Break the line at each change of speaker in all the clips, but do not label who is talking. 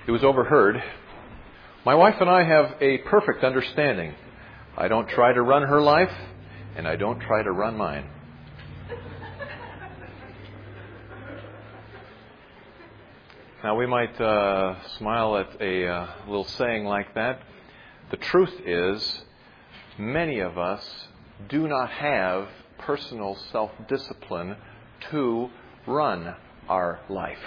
It was overheard. My wife and I have a perfect understanding. I don't try to run her life, and I don't try to run mine. Now, we might smile at a little saying like that. The truth is, many of us do not have personal self-discipline to run our life.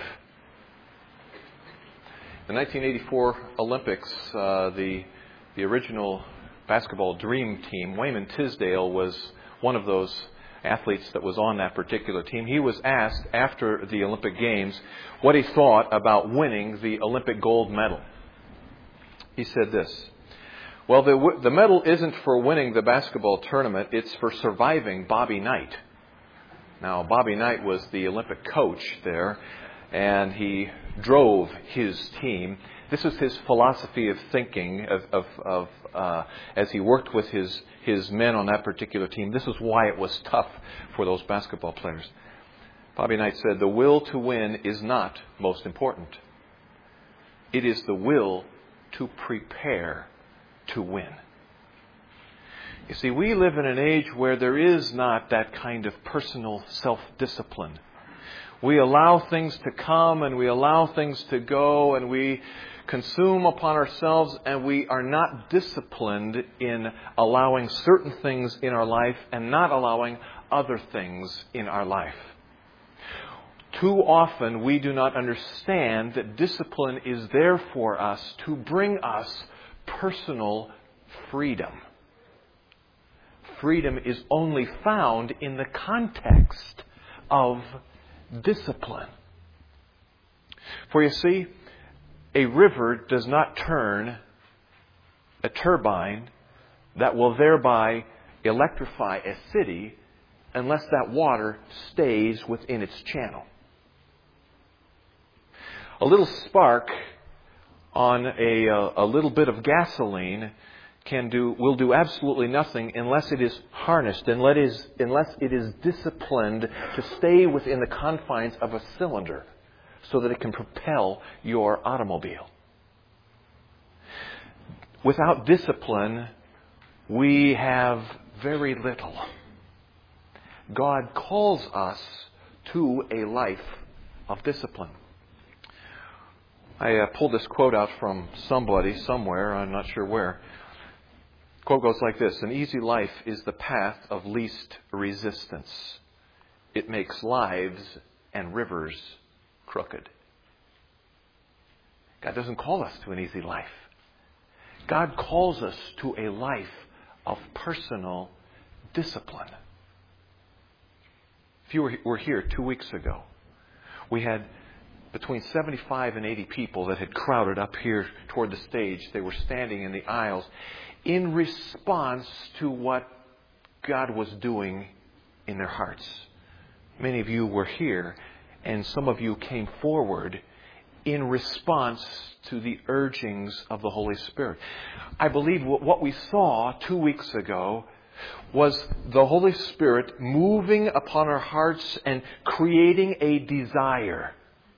The 1984 Olympics, the original basketball dream team, Wayman Tisdale was one of those athletes that was on that particular team. He was asked after the Olympic Games what he thought about winning the Olympic gold medal. He said this: "Well, the medal isn't for winning the basketball tournament, it's for surviving Bobby Knight." Now, Bobby Knight was the Olympic coach there, and he drove his team. This was his philosophy of thinking as he worked with his men on that particular team. This is why it was tough for those basketball players. Bobby Knight said, "The will to win is not most important. It is the will to prepare to win." You see, we live in an age where there is not that kind of personal self-discipline. We allow things to come and we allow things to go and we consume upon ourselves, and we are not disciplined in allowing certain things in our life and not allowing other things in our life. Too often we do not understand that discipline is there for us to bring us personal freedom. Freedom is only found in the context of discipline. For you see, a river does not turn a turbine that will thereby electrify a city unless that water stays within its channel. A little spark on a little bit of gasoline will do absolutely nothing unless it is harnessed, unless it is disciplined to stay within the confines of a cylinder so that it can propel your automobile. Without discipline, we have very little. God calls us to a life of discipline. I pulled this quote out from somebody somewhere, I'm not sure where. The quote goes like this: "An easy life is the path of least resistance. It makes lives and rivers crooked." God doesn't call us to an easy life. God calls us to a life of personal discipline. If you were here 2 weeks ago, we had between 75 and 80 people that had crowded up here toward the stage. They were standing in the aisles in response to what God was doing in their hearts. Many of you were here, and some of you came forward in response to the urgings of the Holy Spirit. I believe what we saw 2 weeks ago was the Holy Spirit moving upon our hearts and creating a desire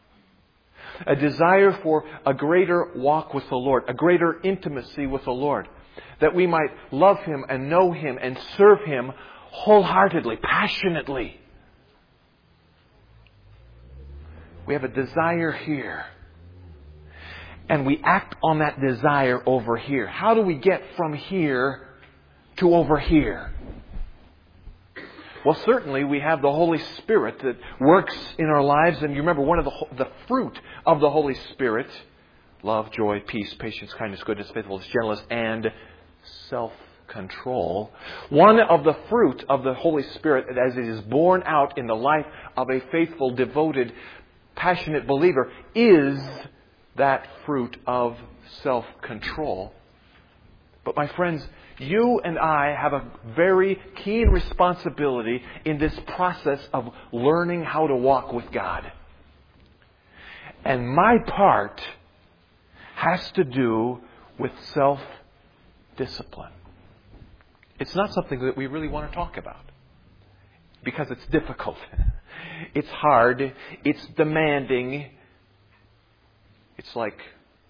for a greater walk with the Lord, a greater intimacy with the Lord, that we might love Him and know Him and serve Him wholeheartedly, passionately. We have a desire here, and we act on that desire over here. How do we get from here to over here? Well, certainly we have the Holy Spirit that works in our lives. And you remember one of the fruit of the Holy Spirit: love, joy, peace, patience, kindness, goodness, faithfulness, gentleness, and self-control. One of the fruit of the Holy Spirit, as it is born out in the life of a faithful, devoted, passionate believer, is that fruit of self-control. But my friends, you and I have a very keen responsibility in this process of learning how to walk with God. And my part has to do with self-discipline. It's not something that we really want to talk about because it's difficult. It's hard. It's demanding. It's like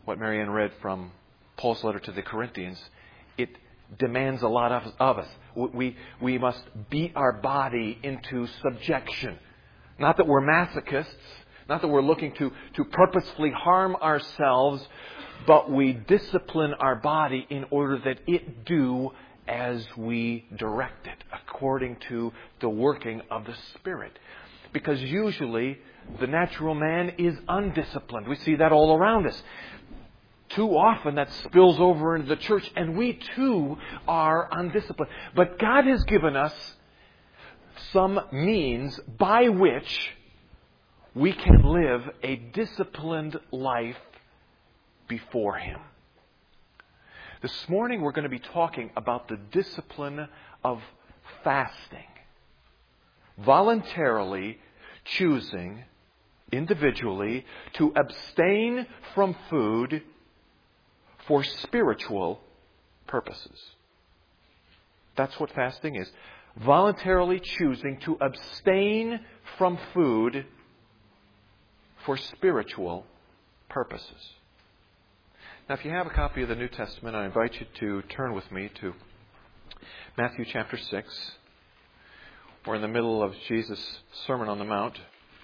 what Marianne read from Paul's letter to the Corinthians, it demands a lot of us. We must beat our body into subjection. Not that we're masochists, not that we're looking to purposefully harm ourselves, but we discipline our body in order that it do as we direct it, according to the working of the Spirit. Because usually the natural man is undisciplined. We see that all around us. Too often that spills over into the church, and we too are undisciplined. But God has given us some means by which we can live a disciplined life before Him. This morning we're going to be talking about the discipline of fasting. Voluntarily choosing individually to abstain from food for spiritual purposes. That's what fasting is. Voluntarily choosing to abstain from food for spiritual purposes. Now, if you have a copy of the New Testament, I invite you to turn with me to Matthew chapter 6. We're in the middle of Jesus' Sermon on the Mount.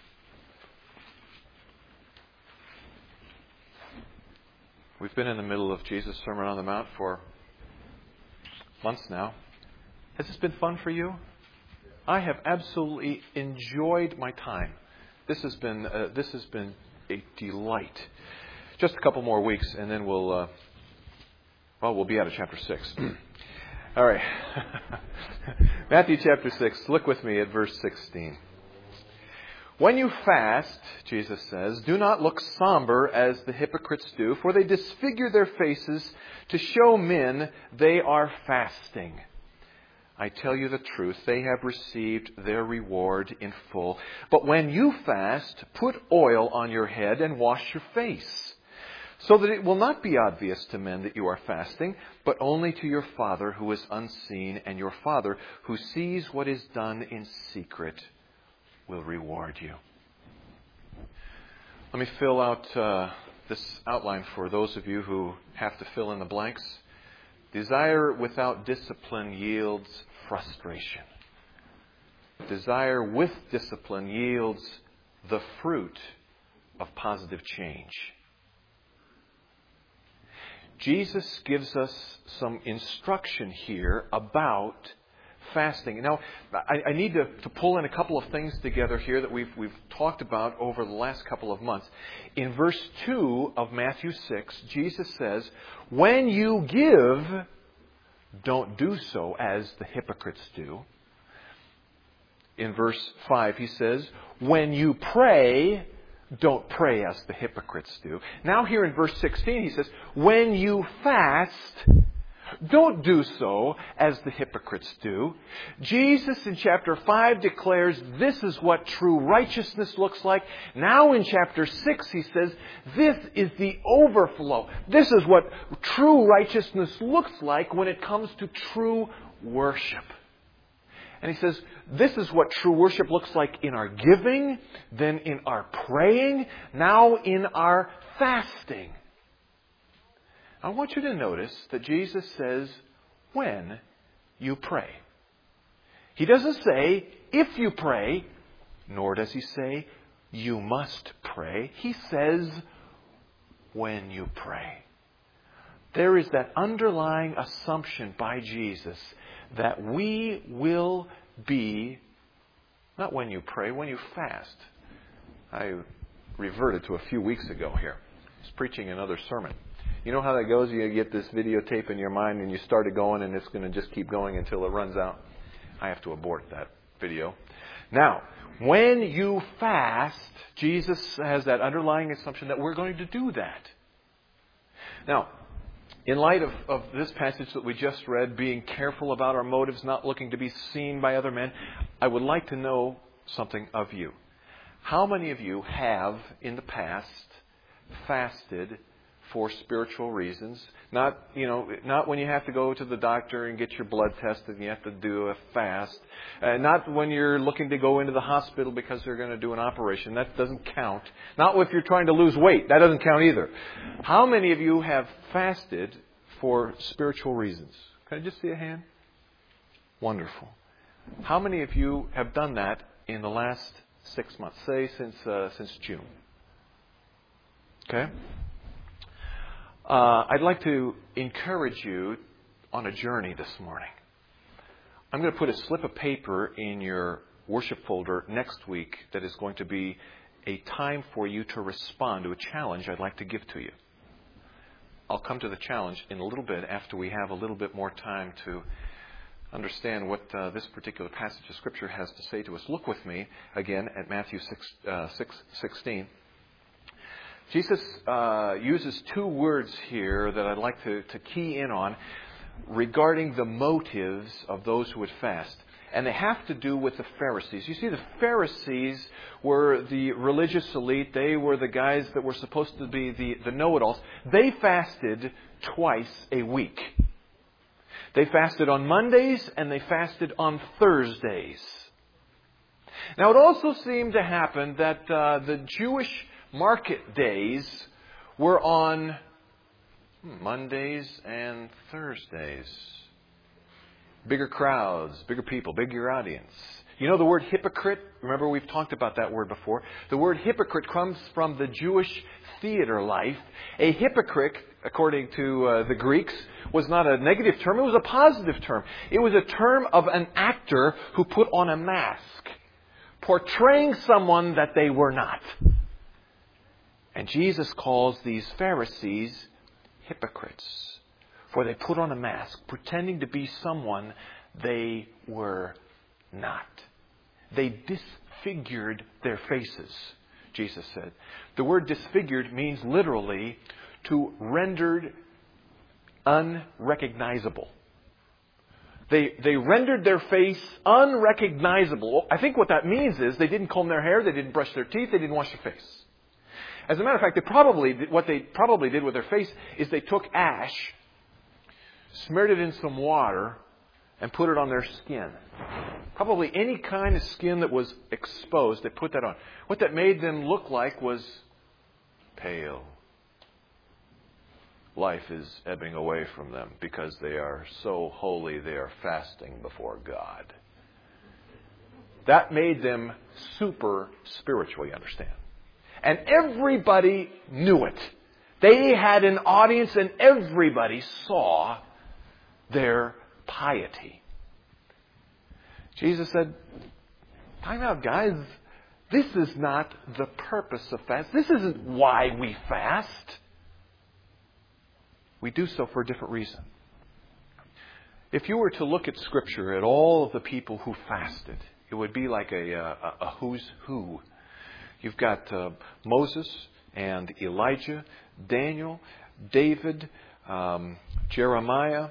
We've been in the middle of Jesus' Sermon on the Mount for months now. Has this been fun for you? I have absolutely enjoyed my time. This has been a delight. Just a couple more weeks, and then we'll be out of chapter 6. All right. Matthew chapter 6. Look with me at verse 16. When you fast, Jesus says, do not look somber as the hypocrites do, for they disfigure their faces to show men they are fasting. I tell you the truth, they have received their reward in full. But when you fast, put oil on your head and wash your face, so that it will not be obvious to men that you are fasting, but only to your Father who is unseen, and your Father who sees what is done in secret will reward you. Let me fill out this outline for those of you who have to fill in the blanks. Desire without discipline yields frustration. Desire with discipline yields the fruit of positive change. Jesus gives us some instruction here about fasting. Now, I need to pull in a couple of things together here that we've talked about over the last couple of months. In verse 2 of Matthew 6, Jesus says, when you give, don't do so as the hypocrites do. In verse 5, he says, when you pray, don't pray as the hypocrites do. Now here in verse 16, he says, when you fast, don't do so as the hypocrites do. Jesus in chapter 5 declares this is what true righteousness looks like. Now in chapter 6 he says this is the overflow. This is what true righteousness looks like when it comes to true worship. And he says this is what true worship looks like in our giving, then in our praying, now in our fasting. I want you to notice that Jesus says, when you pray. He doesn't say, if you pray, nor does he say, you must pray. He says, when you pray. There is that underlying assumption by Jesus that we will be, not when you pray, when you fast. I reverted to a few weeks ago here. I was preaching another sermon. You know how that goes? You get this videotape in your mind and you start it going and it's going to just keep going until it runs out. I have to abort that video. Now, when you fast, Jesus has that underlying assumption that we're going to do that. Now, in light of this passage that we just read, being careful about our motives, not looking to be seen by other men, I would like to know something of you. How many of you have in the past fasted for spiritual reasons? Not when you have to go to the doctor and get your blood tested and you have to do a fast. Not when you're looking to go into the hospital because they're going to do an operation. That doesn't count. Not if you're trying to lose weight. That doesn't count either. How many of you have fasted for spiritual reasons? Can I just see a hand? Wonderful. How many of you have done that in the last 6 months? Say since June. Okay? I'd like to encourage you on a journey this morning. I'm going to put a slip of paper in your worship folder next week that is going to be a time for you to respond to a challenge I'd like to give to you. I'll come to the challenge in a little bit after we have a little bit more time to understand what this particular passage of Scripture has to say to us. Look with me again at Matthew 6:16. Jesus uses two words here that I'd like to key in on regarding the motives of those who would fast. And they have to do with the Pharisees. You see, the Pharisees were the religious elite. They were the guys that were supposed to be the know-it-alls. They fasted twice a week. They fasted on Mondays and they fasted on Thursdays. Now, it also seemed to happen that the Jewish market days were on Mondays and Thursdays. Bigger crowds, bigger people, bigger audience. You know the word hypocrite? Remember, we've talked about that word before. The word hypocrite comes from the Jewish theater life. A hypocrite, according to the Greeks, was not a negative term. It was a positive term. It was a term of an actor who put on a mask, portraying someone that they were not. And Jesus calls these Pharisees hypocrites, for they put on a mask, pretending to be someone they were not. They disfigured their faces, Jesus said. The word disfigured means literally to rendered unrecognizable. They rendered their face unrecognizable. I think what that means is they didn't comb their hair, they didn't brush their teeth, they didn't wash their face. As a matter of fact, what they probably did with their face is they took ash, smeared it in some water, and put it on their skin. Probably any kind of skin that was exposed, they put that on. What that made them look like was pale. Life is ebbing away from them because they are so holy, they are fasting before God. That made them super spiritual, you understand. And everybody knew it. They had an audience and everybody saw their piety. Jesus said, time out, guys. This is not the purpose of fast. This isn't why we fast. We do so for a different reason. If you were to look at Scripture, at all of the people who fasted, it would be like a who's who. You've got Moses and Elijah, Daniel, David, Jeremiah,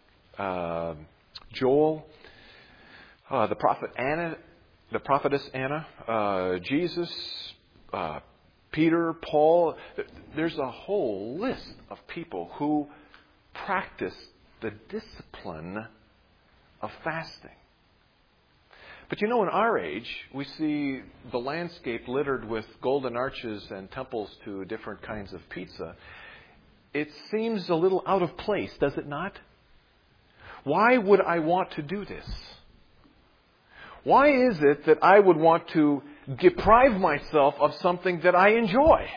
Joel, the prophet Anna, the prophetess Anna, Jesus, Peter, Paul. There's a whole list of people who practice the discipline of fasting. But you know, in our age, we see the landscape littered with golden arches and temples to different kinds of pizza. It seems a little out of place, does it not? Why would I want to do this? Why is it that I would want to deprive myself of something that I enjoy?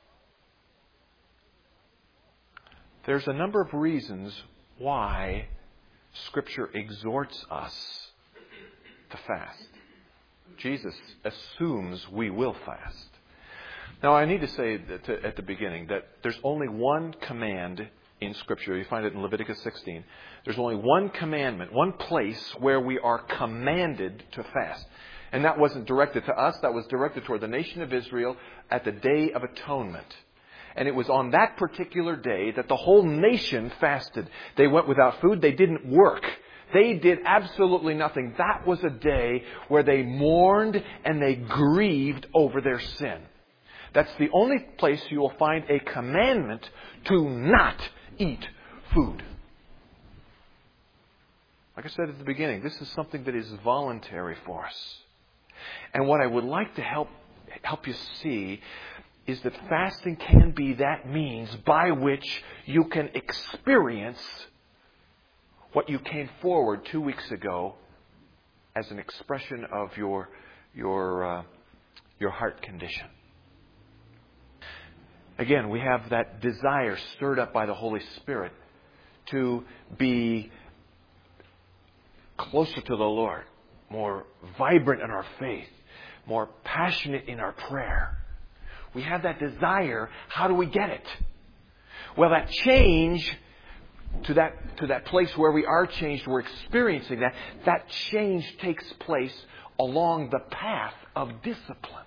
There's a number of reasons why Scripture exhorts us to fast. Jesus assumes we will fast. Now, I need to say that at the beginning that there's only one command in Scripture. You find it in Leviticus 16. There's only one commandment, one place where we are commanded to fast. And that wasn't directed to us. That was directed toward the nation of Israel at the Day of Atonement. And it was on that particular day that the whole nation fasted. They went without food. They didn't work. They did absolutely nothing. That was a day where they mourned and they grieved over their sin. That's the only place you will find a commandment to not eat food. Like I said at the beginning, this is something that is voluntary for us. And what I would like to help you see is that fasting can be that means by which you can experience what you came forward 2 weeks ago as an expression of your heart condition. Again, we have that desire stirred up by the Holy Spirit to be closer to the Lord, more vibrant in our faith, more passionate in our prayer. We have that desire. How do we get it? Well, that change to that place where we are changed, we're experiencing that change takes place along the path of discipline.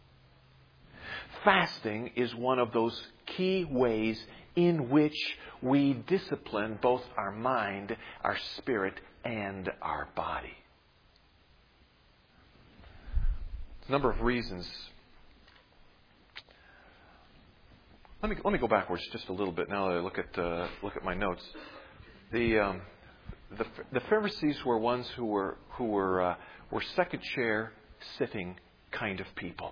Fasting is one of those key ways in which we discipline both our mind, our spirit, and our body. There's a number of reasons. Let me go backwards just a little bit now that I look at my notes. The Pharisees were ones who were second chair sitting kind of people.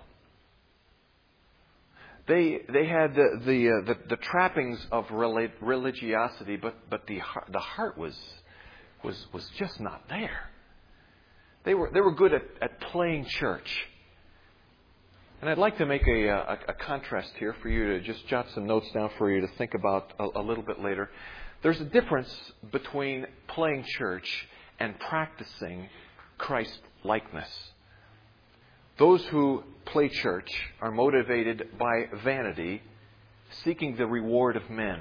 They had the trappings of religiosity, but the heart was just not there. They were good at playing church. And I'd like to make a contrast here for you to just jot some notes down for you to think about a little bit later. There's a difference between playing church and practicing Christ-likeness. Those who play church are motivated by vanity, seeking the reward of men.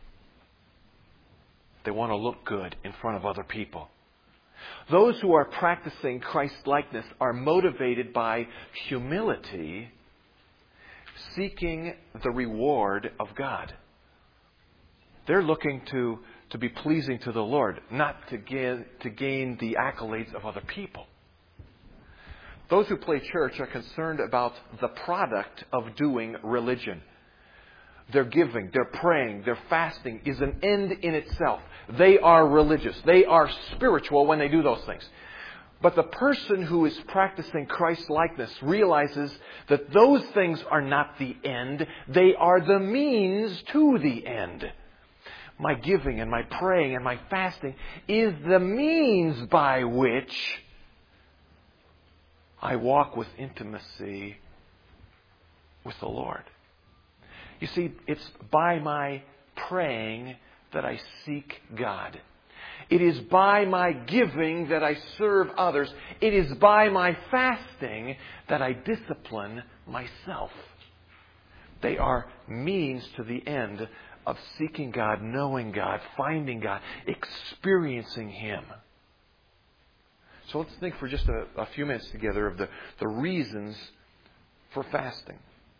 They want to look good in front of other people. Those who are practicing Christ-likeness are motivated by humility, seeking the reward of God. They're looking to be pleasing to the Lord, not to gain the accolades of other people. Those who play church are concerned about the product of doing religion. Their giving, their praying, their fasting is an end in itself. They are religious. They are spiritual when they do those things. But the person who is practicing Christ-likeness realizes that those things are not the end. They are the means to the end. My giving and my praying and my fasting is the means by which I walk with intimacy with the Lord. You see, it's by my praying that I seek God. It is by my giving that I serve others. It is by my fasting that I discipline myself. They are means to the end of seeking God, knowing God, finding God, experiencing Him. So let's think for just a few minutes together of the reasons for fasting.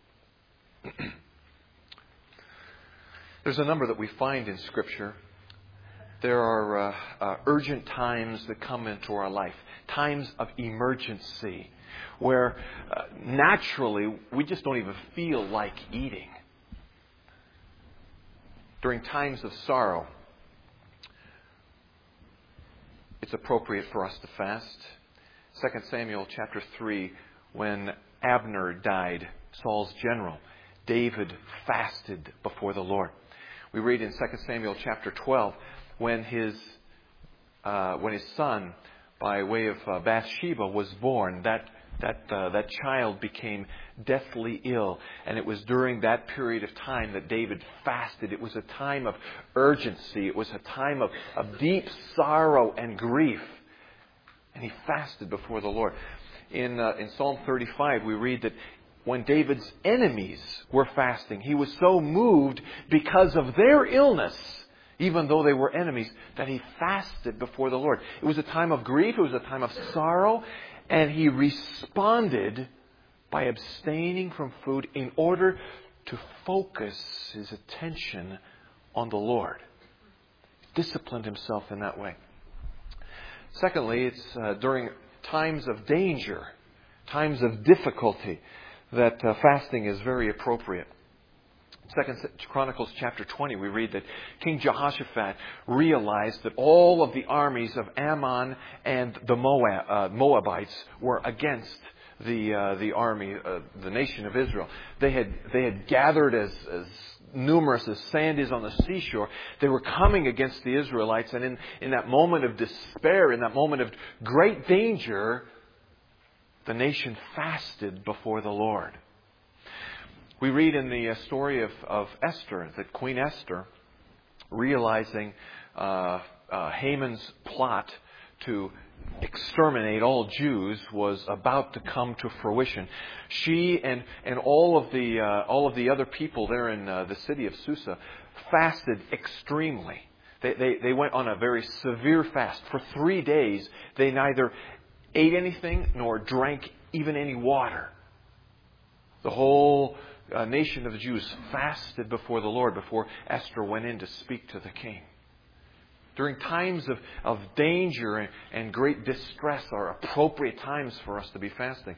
There's a number that we find in Scripture. There are urgent times that come into our life, times of emergency, where naturally we just don't even feel like eating. During times of sorrow, it's appropriate for us to fast. 2 Samuel chapter 3, when Abner died, Saul's general, David fasted before the Lord. We read in 2 Samuel chapter 12, when his son, by way of Bathsheba, was born, that child became deathly ill. And it was during that period of time that David fasted. It was a time of urgency. It was a time of deep sorrow and grief. And he fasted before the Lord. In Psalm 35, we read that when David's enemies were fasting, he was so moved because of their illness, even though they were enemies, that he fasted before the Lord. It was a time of grief. It was a time of sorrow. And he responded by abstaining from food in order to focus his attention on the Lord. Disciplined himself in that way. Secondly, it's during times of danger, times of difficulty, that fasting is very appropriate. 2 Chronicles chapter 20, we read that King Jehoshaphat realized that all of the armies of Ammon and the Moabites were against the army, the nation of Israel. They had gathered as numerous as sand is on the seashore. They were coming against the Israelites, and in that moment of despair, in that moment of great danger, the nation fasted before the Lord. We read in the story of Esther that Queen Esther, realizing Haman's plot to exterminate all Jews was about to come to fruition, she and all of the other people there in the city of Susa fasted extremely. They went on a very severe fast. For 3 days, they neither ate anything nor drank even any water. The whole nation of the Jews fasted before the Lord before Esther went in to speak to the king. During times of danger and great distress are appropriate times for us to be fasting.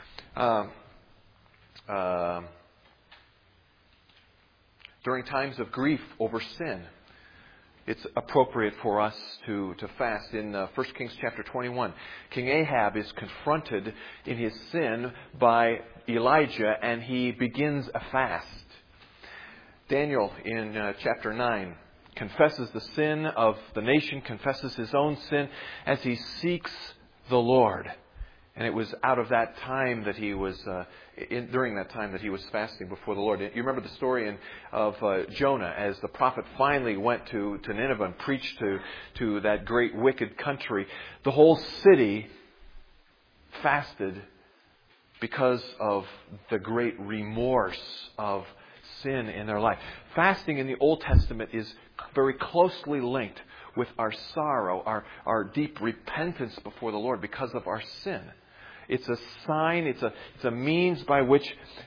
During times of grief over sin, it's appropriate for us to fast. In 1 Kings chapter 21, King Ahab is confronted in his sin by Elijah, and he begins a fast. Daniel in chapter 9 confesses the sin of the nation, confesses his own sin as he seeks the Lord. And it was out of that time that he was, during that time that he was fasting before the Lord. You remember the story of Jonah as the prophet finally went to Nineveh and preached to that great wicked country. The whole city fasted because of the great remorse of sin in their life. Fasting in the Old Testament is very closely linked with our sorrow, our deep repentance before the Lord because of our sin. It's a sign, it's a means by which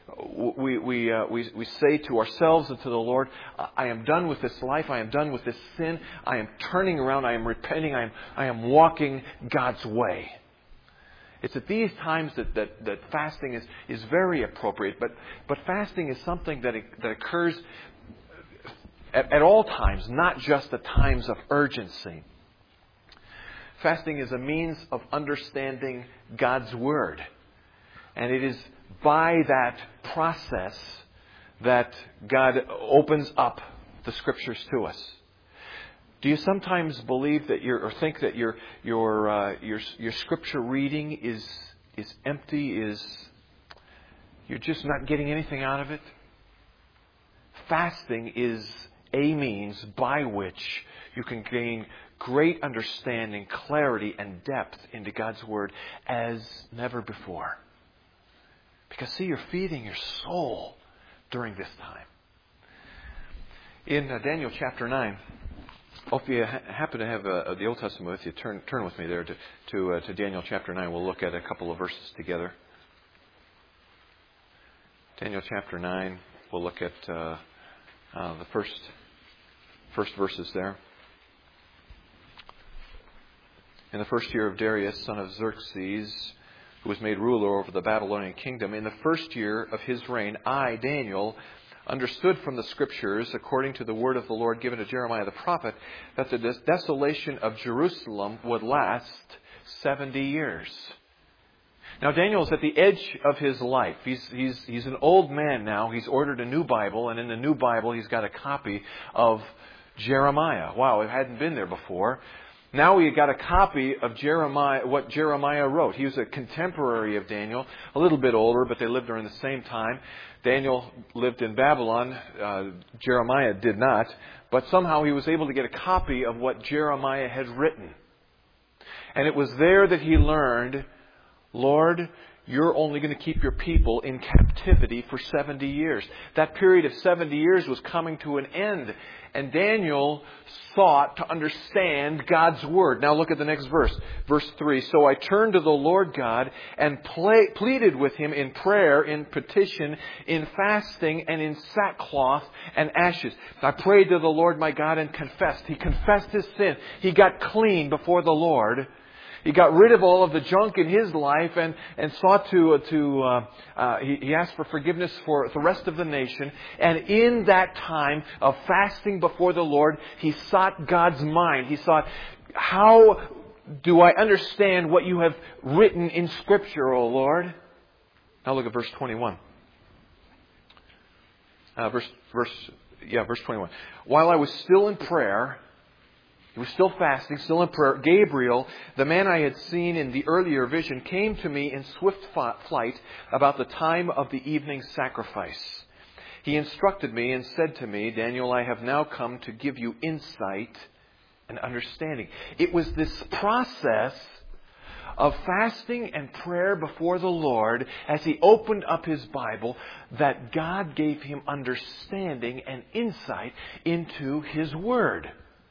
we say to ourselves and to the Lord, I am done with this life, I am done with this sin, I am turning around, I am repenting, I am walking God's way. It's at these times that fasting is very appropriate, but fasting is something that occurs at all times, not just at times of urgency. Fasting is a means of understanding God's Word. And it is by that process that God opens up the Scriptures to us. Do you sometimes believe that or think that your Scripture reading is empty, you're just not getting anything out of it? Fasting is a means by which you can gain great understanding, clarity, and depth into God's Word as never before. Because, see, you're feeding your soul during this time. In Daniel chapter 9, if you happen to have the Old Testament with you, turn with me there to Daniel chapter 9. We'll look at a couple of verses together. Daniel chapter 9, we'll look at the first verses there. In the first year of Darius, son of Xerxes, who was made ruler over the Babylonian kingdom, in the first year of his reign, I, Daniel, understood from the Scriptures, according to the word of the Lord given to Jeremiah the prophet, that the desolation of Jerusalem would last 70 years. Now, Daniel's at the edge of his life. He's an old man now. He's ordered a new Bible, and in the new Bible, he's got a copy of Jeremiah. Wow, it hadn't been there before. Now he got a copy of Jeremiah, what Jeremiah wrote. He was a contemporary of Daniel, a little bit older, but they lived during the same time. Daniel lived in Babylon. Jeremiah did not. But somehow he was able to get a copy of what Jeremiah had written. And it was there that he learned, Lord, you're only going to keep your people in captivity for 70 years. That period of 70 years was coming to an end. And Daniel sought to understand God's Word. Now look at the next verse. Verse 3. So I turned to the Lord God and pleaded with Him in prayer, in petition, in fasting, and in sackcloth and ashes. I prayed to the Lord my God and confessed. He confessed his sin. He got clean before the Lord. He got rid of all of the junk in his life and sought he asked for forgiveness for the rest of the nation. And in that time of fasting before the Lord, he sought God's mind. He sought, how do I understand what you have written in Scripture, O Lord? Now look at verse 21. Verse 21. While I was still in prayer, he was still fasting, still in prayer, Gabriel, the man I had seen in the earlier vision, came to me in swift flight about the time of the evening sacrifice. He instructed me and said to me, Daniel, I have now come to give you insight and understanding. It was this process of fasting and prayer before the Lord as he opened up his Bible that God gave him understanding and insight into his Word.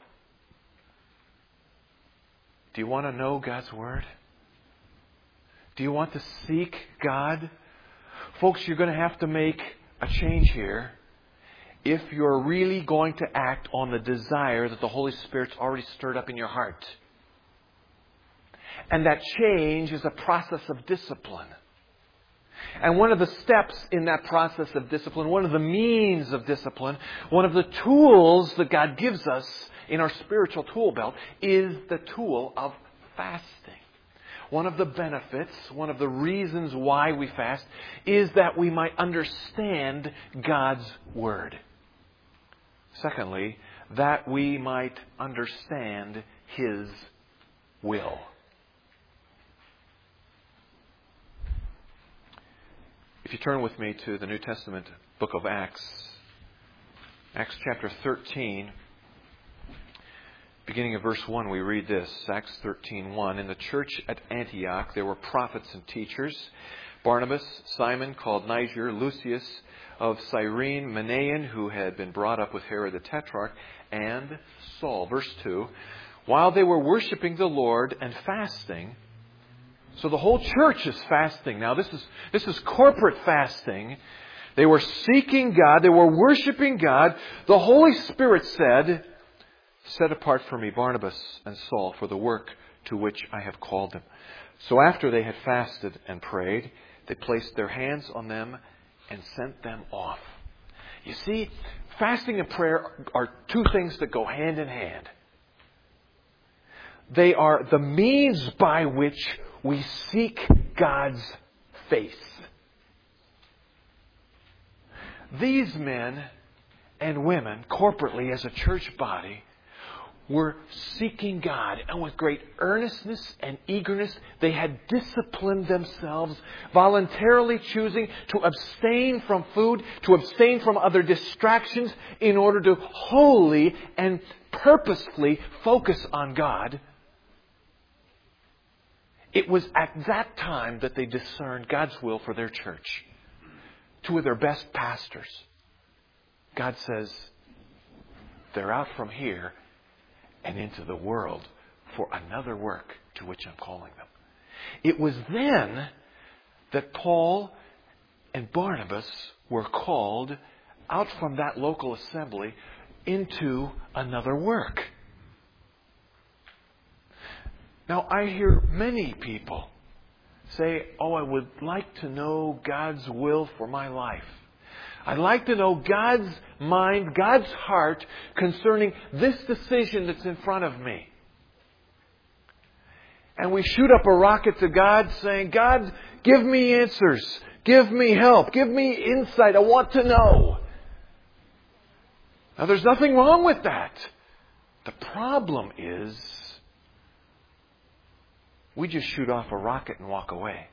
Do you want to know God's Word? Do you want to seek God? Folks, you're going to have to make a change here if you're really going to act on the desire that the Holy Spirit's already stirred up in your heart. And that change is a process of discipline. And one of the steps in that process of discipline, one of the means of discipline, one of the tools that God gives us in our spiritual tool belt is the tool of fasting. One of the benefits, one of the reasons why we fast is that we might understand God's Word. Secondly, that we might understand His will. If you turn with me to the New Testament book of Acts, Acts chapter 13, beginning of verse 1, we read this, Acts 13:1. In the church at Antioch there were prophets and teachers, Barnabas, Simon called Niger, Lucius of Cyrene, Manaen, who had been brought up with Herod the Tetrarch, and Saul. Verse 2, while they were worshiping the Lord and fasting. So the whole church is fasting. Now this is corporate fasting. They were seeking God. They were worshiping God. The Holy Spirit said, set apart for me Barnabas and Saul for the work to which I have called them. So after they had fasted and prayed, they placed their hands on them and sent them off. You see, fasting and prayer are two things that go hand in hand. They are the means by which we seek God's face. These men and women, corporately as a church body, were seeking God. And with great earnestness and eagerness, they had disciplined themselves, voluntarily choosing to abstain from food, to abstain from other distractions in order to wholly and purposefully focus on God. It was at that time that they discerned God's will for their church. Two of their best pastors. God says, they're out from here and into the world for another work to which I'm calling them. It was then that Paul and Barnabas were called out from that local assembly into another work. Now, I hear many people say, I would like to know God's will for my life. I'd like to know God's mind, God's heart concerning this decision that's in front of me. And we shoot up a rocket to God saying, God, give me answers. Give me help. Give me insight. I want to know. Now, there's nothing wrong with that. The problem is, we just shoot off a rocket and walk away.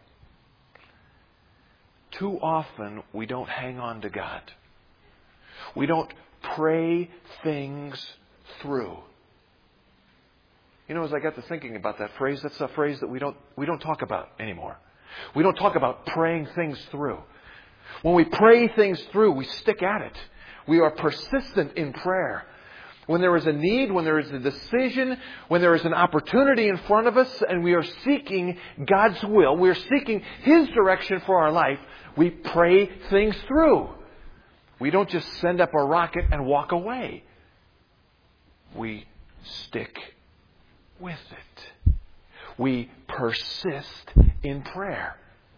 Too often, we don't hang on to God. We don't pray things through. You know, as I got to thinking about that phrase, that's a phrase that we don't talk about anymore. We don't talk about praying things through. When we pray things through, we stick at it. We are persistent in prayer. When there is a need, when there is a decision, when there is an opportunity in front of us and we are seeking God's will, we are seeking His direction for our life, we pray things through. We don't just send up a rocket and walk away. We stick with it. We persist in prayer.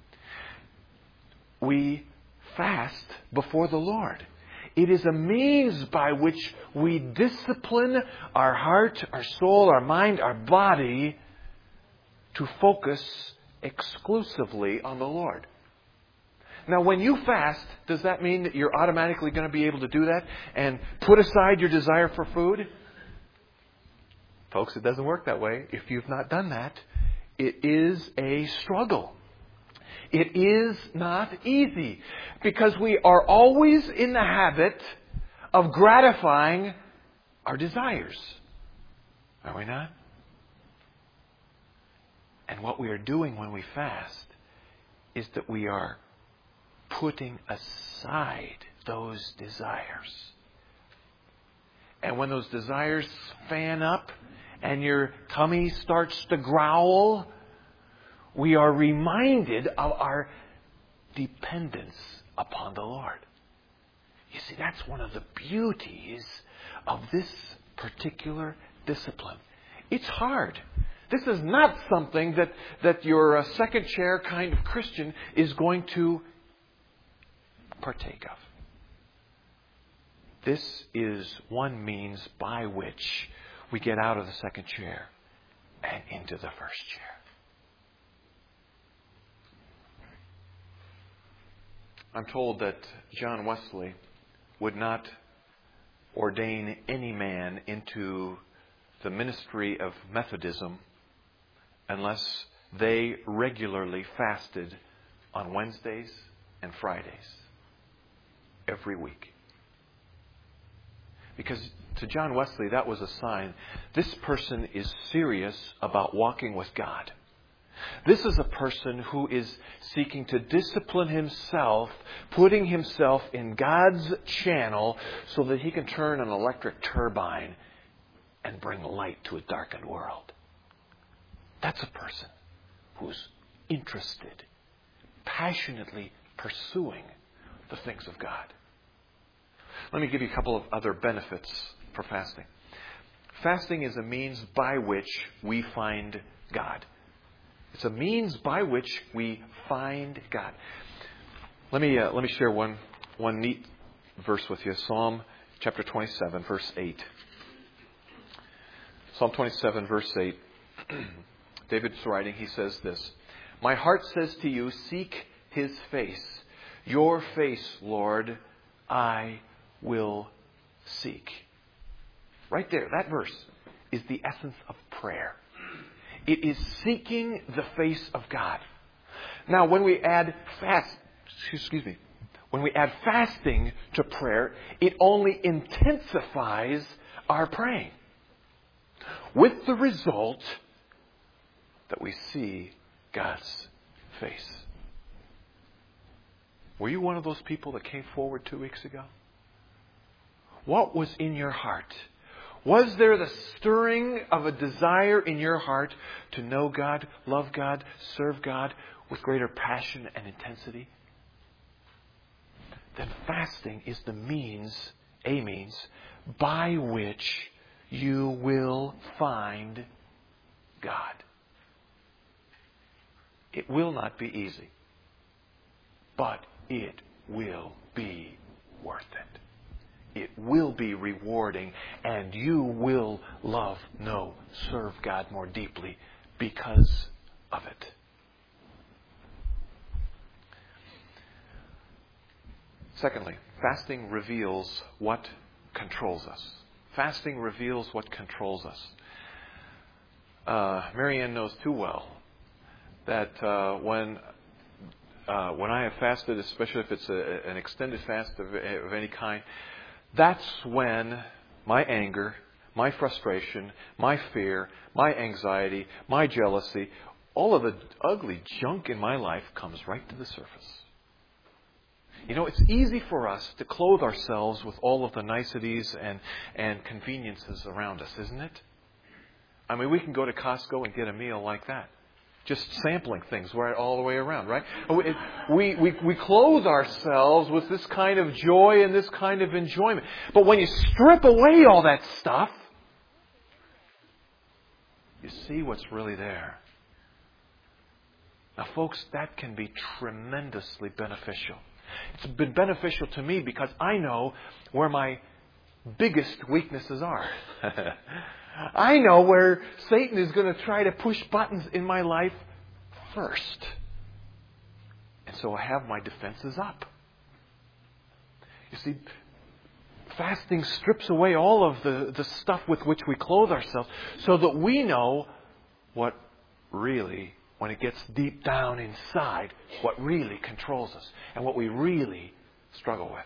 We fast before the Lord. It is a means by which we discipline our heart, our soul, our mind, our body to focus exclusively on the Lord. Now, when you fast, does that mean that you're automatically going to be able to do that and put aside your desire for food? Folks, it doesn't work that way. If you've not done that, it is a struggle. It is not easy because we are always in the habit of gratifying our desires. Are we not? And what we are doing when we fast is that we are putting aside those desires. And when those desires fan up and your tummy starts to growl, we are reminded of our dependence upon the Lord. You see, that's one of the beauties of this particular discipline. It's hard. This is not something that your second chair kind of Christian is going to partake of. This is one means by which we get out of the second chair and into the first chair. I'm told that John Wesley would not ordain any man into the ministry of Methodism unless they regularly fasted on Wednesdays and Fridays every week. Because to John Wesley, that was a sign. This person is serious about walking with God. This is a person who is seeking to discipline himself, putting himself in God's channel so that he can turn an electric turbine and bring light to a darkened world. That's a person who's interested, passionately pursuing the things of God. Let me give you a couple of other benefits for fasting. Fasting is a means by which we find God. It's a means by which we find God. Let me share one neat verse with you. Psalm chapter 27, verse 8. Psalm 27, verse 8. David's writing, he says this: "My heart says to you, seek His face. Your face, Lord, I will seek." Right there, that verse is the essence of prayer. It is seeking the face of God. Now, when we add fasting to prayer, it only intensifies our praying, with the result that we see God's face. Were you one of those people that came forward 2 weeks ago? What was in your heart? Was there the stirring of a desire in your heart to know God, love God, serve God with greater passion and intensity? Then fasting is a means by which you will find God. It will not be easy, but it will be worth it. It will be rewarding, and you will serve God more deeply because of it. Secondly, fasting reveals what controls us. Fasting reveals what controls us. Marianne knows too well that when I have fasted, especially if it's an extended fast of any kind, that's when my anger, my frustration, my fear, my anxiety, my jealousy, all of the ugly junk in my life comes right to the surface. You know, it's easy for us to clothe ourselves with all of the niceties and conveniences around us, isn't it? I mean, we can go to Costco and get a meal like that. Just sampling things right all the way around, right? We clothe ourselves with this kind of joy and this kind of enjoyment. But when you strip away all that stuff, you see what's really there. Now, folks, that can be tremendously beneficial. It's been beneficial to me because I know where my biggest weaknesses are. I know where Satan is going to try to push buttons in my life first. And so I have my defenses up. You see, fasting strips away all of the stuff with which we clothe ourselves so that we know what really, when it gets deep down inside, what really controls us and what we really struggle with.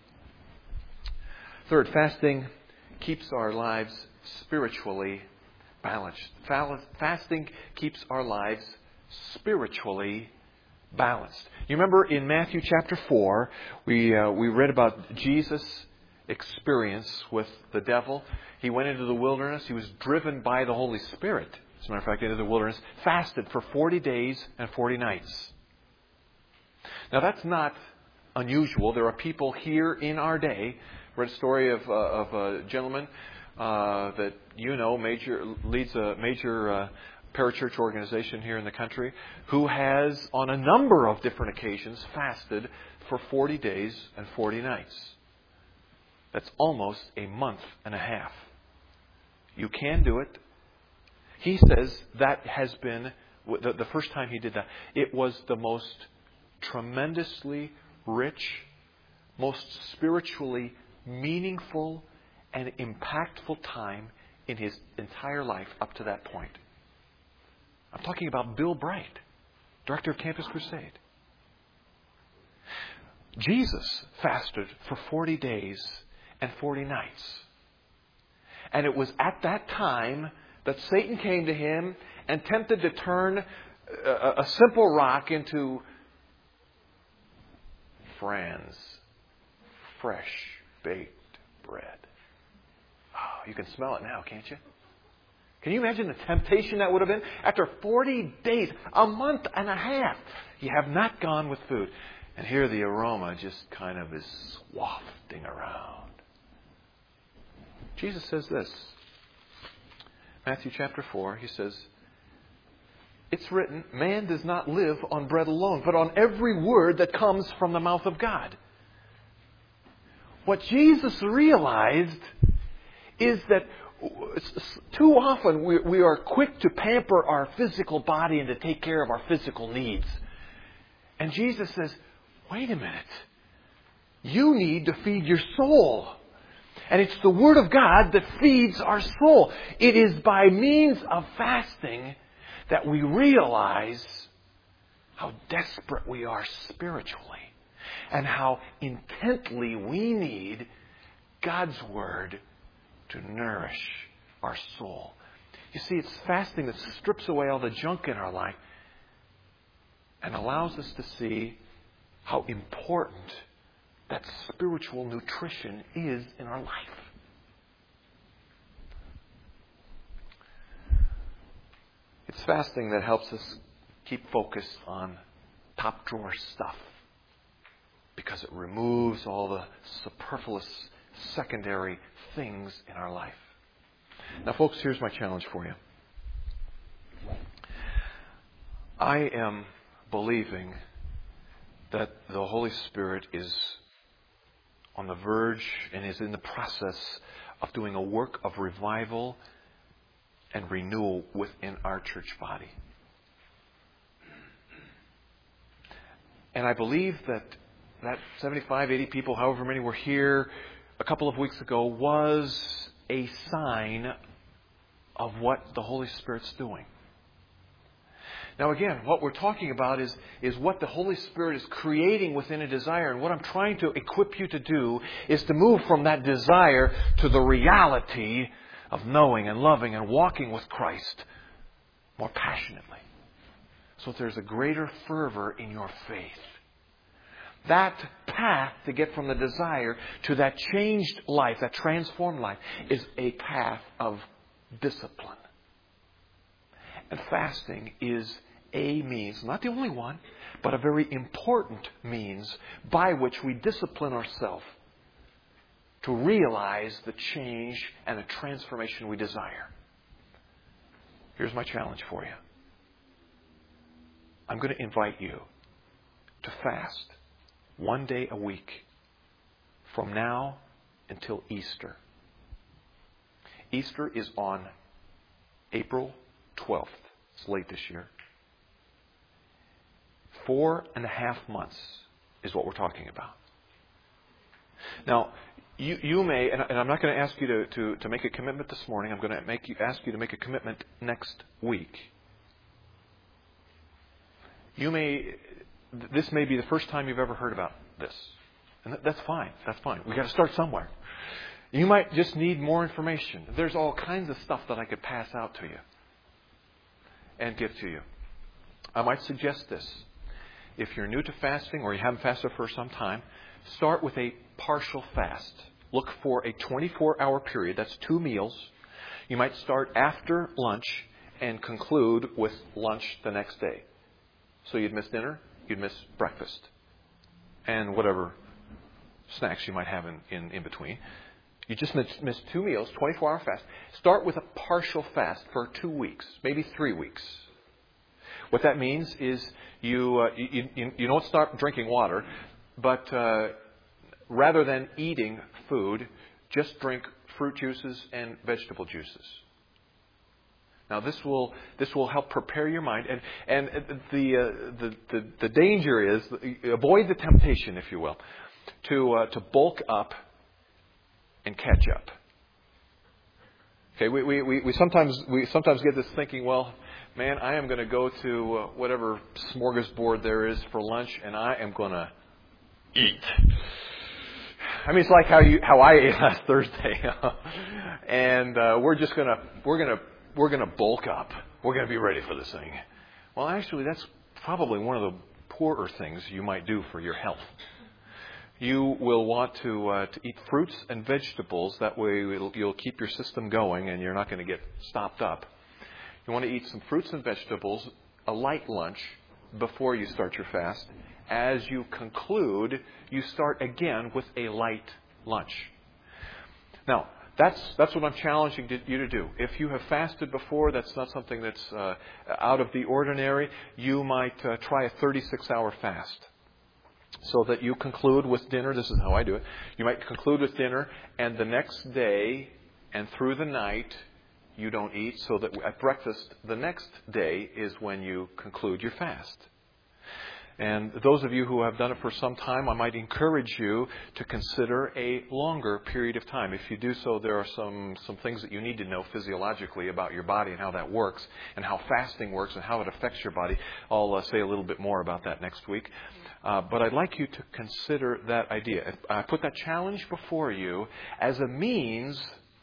Third, fasting keeps our lives spiritually balanced. Fasting keeps our lives spiritually balanced. You remember in Matthew chapter 4, we read about Jesus' experience with the devil. He went into the wilderness. He was driven by the Holy Spirit, as a matter of fact, into the wilderness, fasted for 40 days and 40 nights. Now that's not unusual. There are people here in our day. I read a story of a gentleman that you know leads a major parachurch organization here in the country, who has on a number of different occasions fasted for 40 days and 40 nights. That's almost a month and a half. You can do it. He says that has been, the first time he did that, it was the most tremendously rich, most spiritually meaningful and impactful time in his entire life up to that point. I'm talking about Bill Bright, director of Campus Crusade. Jesus fasted for 40 days and 40 nights. And it was at that time that Satan came to him and tempted to turn a simple rock into Fran's fresh baked bread. Oh, you can smell it now, can't you? Can you imagine the temptation that would have been? After 40 days, a month and a half, you have not gone with food. And here the aroma just kind of is wafting around. Jesus says this. Matthew chapter 4, he says, it's written, man does not live on bread alone, but on every word that comes from the mouth of God. What Jesus realized is that too often we are quick to pamper our physical body and to take care of our physical needs. And Jesus says, wait a minute. You need to feed your soul. And it's the Word of God that feeds our soul. It is by means of fasting that we realize how desperate we are spiritually and how intently we need God's Word to nourish our soul. You see, it's fasting that strips away all the junk in our life and allows us to see how important that spiritual nutrition is in our life. It's fasting that helps us keep focused on top drawer stuff because it removes all the superfluous secondary things in our life. Now, folks, here's my challenge for you. I am believing that the Holy Spirit is on the verge and is in the process of doing a work of revival and renewal within our church body. And I believe that 75, 80 people, however many were here a couple of weeks ago, was a sign of what the Holy Spirit's doing. Now again, what we're talking about is what the Holy Spirit is creating within a desire. And what I'm trying to equip you to do is to move from that desire to the reality of knowing and loving and walking with Christ more passionately. So that there's a greater fervor in your faith. That path to get from the desire to that changed life, that transformed life, is a path of discipline. And fasting is a means, not the only one, but a very important means by which we discipline ourselves to realize the change and the transformation we desire. Here's my challenge for you. I'm going to invite you to fast one day a week from now until Easter. Easter is on April 12th. It's late this year. 4.5 months is what we're talking about. Now, you may, and I'm not going to ask you to make a commitment this morning. I'm going to ask you to make a commitment next week. This may be the first time you've ever heard about this. And that's fine. That's fine. We've got to start somewhere. You might just need more information. There's all kinds of stuff that I could pass out to you and give to you. I might suggest this. If you're new to fasting or you haven't fasted for some time, start with a partial fast. Look for a 24-hour period. That's 2 meals. You might start after lunch and conclude with lunch the next day. So you'd miss dinner, you'd miss breakfast, and whatever snacks you might have in between. You just miss 2 meals, 24-hour fast. Start with a partial fast for 2 weeks, maybe 3 weeks. What that means is you don't stop drinking water, but rather than eating food, just drink fruit juices and vegetable juices. Now this will help prepare your mind, and the danger is avoid the temptation, if you will, to bulk up and catch up. Okay, we sometimes get this thinking, well, man, I am going to go to whatever smorgasbord there is for lunch, and I am going to eat. I mean, it's like how I ate last Thursday, and we're gonna bulk up. We're gonna be ready for this thing. Well, actually, that's probably one of the poorer things you might do for your health. You will want to eat fruits and vegetables. That way, you'll keep your system going, and you're not going to get stopped up. You want to eat some fruits and vegetables, a light lunch, before you start your fast. As you conclude, you start again with a light lunch. Now, that's what I'm challenging you to do. If you have fasted before, that's not something that's out of the ordinary. You might try a 36-hour fast, so that you conclude with dinner. This is how I do it. You might conclude with dinner, and the next day and through the night, you don't eat, so that at breakfast the next day is when you conclude your fast. And those of you who have done it for some time, I might encourage you to consider a longer period of time. If you do so, there are some things that you need to know physiologically about your body and how that works, and how fasting works and how it affects your body. I'll say a little bit more about that next week. But I'd like you to consider that idea. I put that challenge before you as a means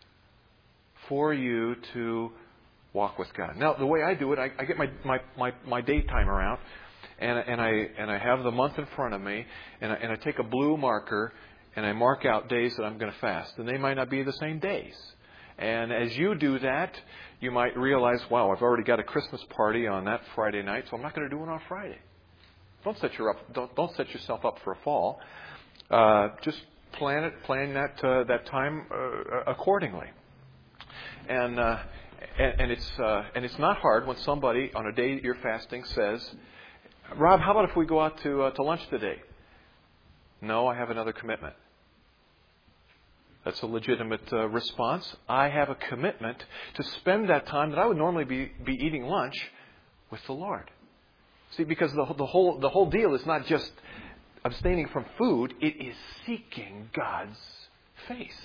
for you to walk with God. Now, the way I do it, I get my day timer out, and I have the month in front of me, and I take a blue marker, and I mark out days that I'm going to fast. And they might not be the same days. And as you do that, you might realize, wow, I've already got a Christmas party on that Friday night, so I'm not going to do it on Friday. Don't set yourself up for a fall. Just plan that time accordingly. And it's not hard when somebody on a day that you're fasting says, Rob, how about if we go out to lunch today? No, I have another commitment. That's a legitimate response. I have a commitment to spend that time that I would normally be eating lunch with the Lord. See, because the whole deal is not just abstaining from food, it is seeking God's face.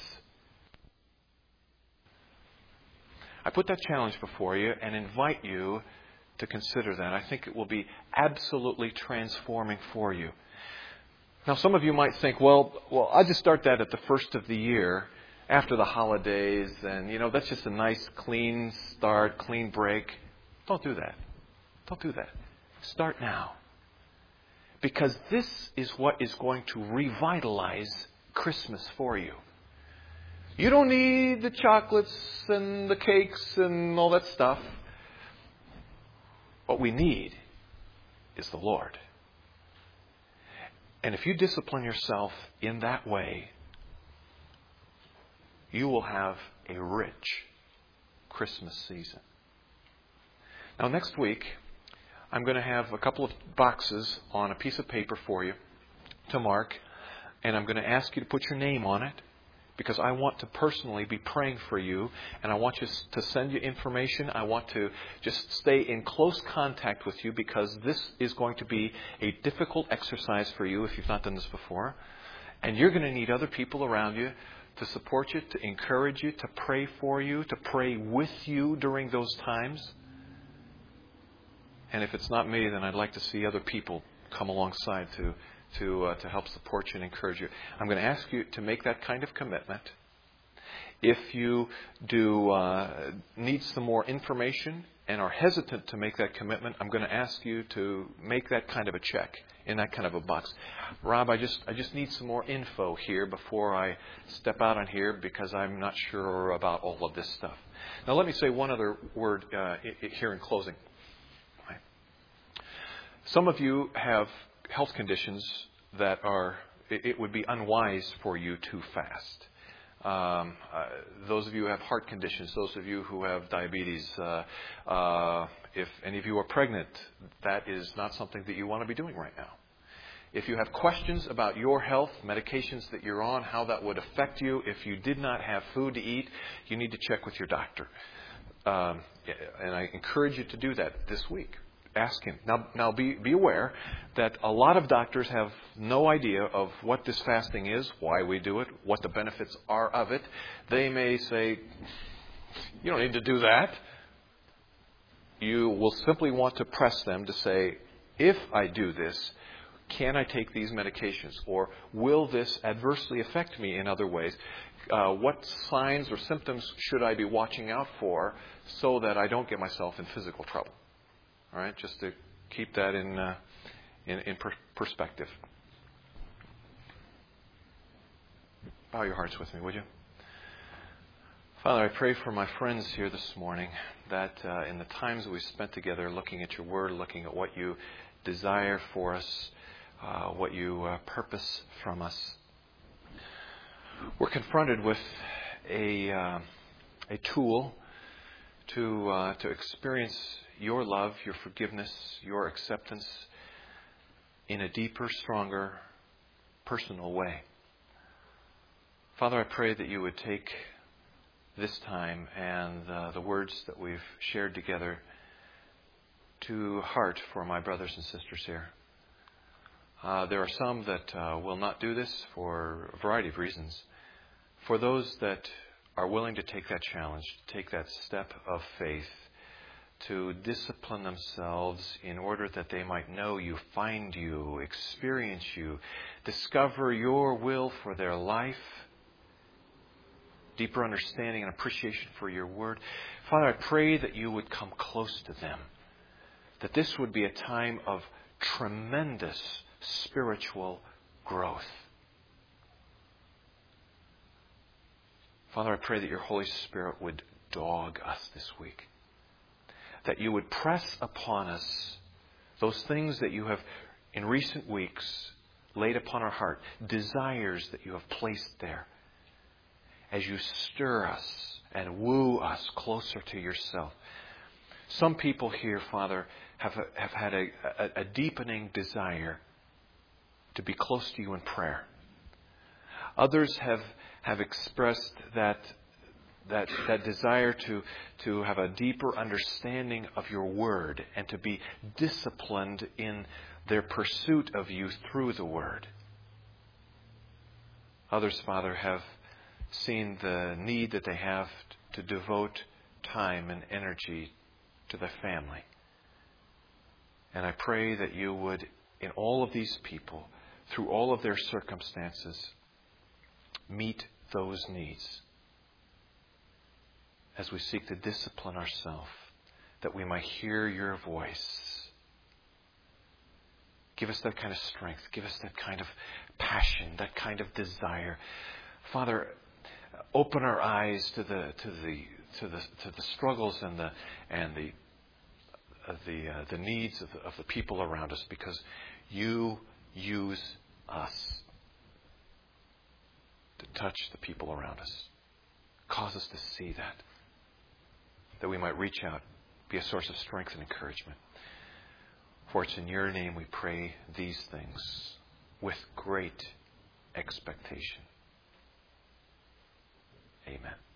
I put that challenge before you and invite you to consider that. I think it will be absolutely transforming for you. Now, some of you might think, well, I'll just start that at the first of the year, after the holidays, and, that's just a nice, clean start, clean break. Don't do that. Don't do that. Start now. Because this is what is going to revitalize Christmas for you. You don't need the chocolates and the cakes and all that stuff. What we need is the Lord. And if you discipline yourself in that way, you will have a rich Christmas season. Now, next week, I'm going to have a couple of boxes on a piece of paper for you to mark, and I'm going to ask you to put your name on it. because I want to personally be praying for you, and I want you to send you information. I want to just stay in close contact with you, because this is going to be a difficult exercise for you if you've not done this before. And you're going to need other people around you to support you, to encourage you, to pray for you, to pray with you during those times. And if it's not me, then I'd like to see other people come alongside to help support you and encourage you. I'm going to ask you to make that kind of commitment. If you do need some more information and are hesitant to make that commitment, I'm going to ask you to make that kind of a check in that kind of a box. Rob, I just need some more info here before I step out on here, because I'm not sure about all of this stuff. Now, let me say one other word here in closing. Some of you have health conditions that it would be unwise for you to fast. Those of you who have heart conditions, those of you who have diabetes, if any of you are pregnant, that is not something that you want to be doing right now. If you have questions about your health, medications that you're on, how that would affect you, if you did not have food to eat, you need to check with your doctor. And I encourage you to do that this week. Ask him. Now be aware that a lot of doctors have no idea of what this fasting is, why we do it, what the benefits are of it. They may say, you don't need to do that. You will simply want to press them to say, if I do this, can I take these medications? Or will this adversely affect me in other ways? What signs or symptoms should I be watching out for so that I don't get myself in physical trouble? All right, just to keep that in perspective. Bow your hearts with me, would you? Father, I pray for my friends here this morning that in the times we spent together looking at your word, looking at what you desire for us, what you purpose from us, we're confronted with a tool to experience your love, your forgiveness, your acceptance in a deeper, stronger, personal way. Father, I pray that you would take this time and the words that we've shared together to heart for my brothers and sisters here. There are some that will not do this for a variety of reasons. For those that are willing to take that challenge, to take that step of faith, to discipline themselves in order that they might know you, find you, experience you, discover your will for their life, deeper understanding and appreciation for your word. Father, I pray that you would come close to them, that this would be a time of tremendous spiritual growth. Father, I pray that your Holy Spirit would dog us this week, that you would press upon us those things that you have in recent weeks laid upon our heart, desires that you have placed there, as you stir us and woo us closer to yourself. Some people here, Father, have had a deepening desire to be close to you in prayer. Others have expressed that desire to have a deeper understanding of your word and to be disciplined in their pursuit of you through the word. Others, Father, have seen the need that they have to devote time and energy to their family. And I pray that you would, in all of these people, through all of their circumstances, meet those needs as we seek to discipline ourselves, that we might hear your voice. Give us that kind of strength. Give us that kind of passion, that kind of desire. Father, open our eyes to the struggles and the needs of the people around us, because you use us to touch the people around us. Cause us to see that we might reach out, be a source of strength and encouragement. For it's in your name we pray these things with great expectation. Amen.